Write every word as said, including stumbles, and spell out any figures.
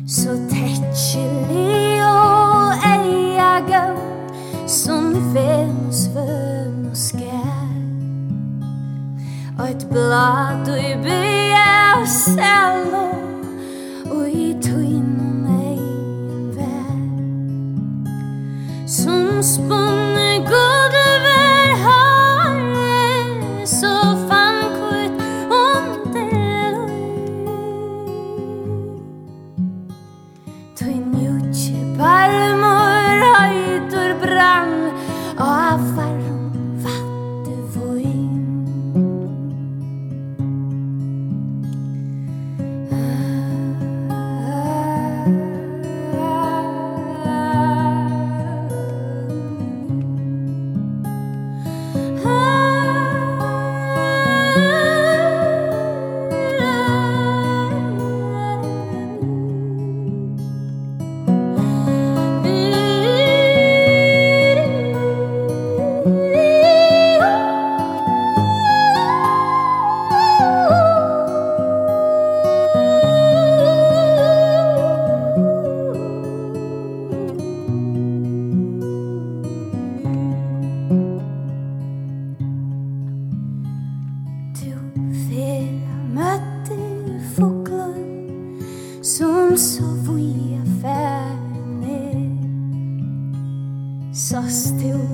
så täckelig och äga som Venus vön och skär och ett blad och i bya och sällo och i tvinnen egen vär som spunne god över haret så fann kvitt under Twin Juche parmor höjdur brann av varm vattenvåg som sov i affären sås till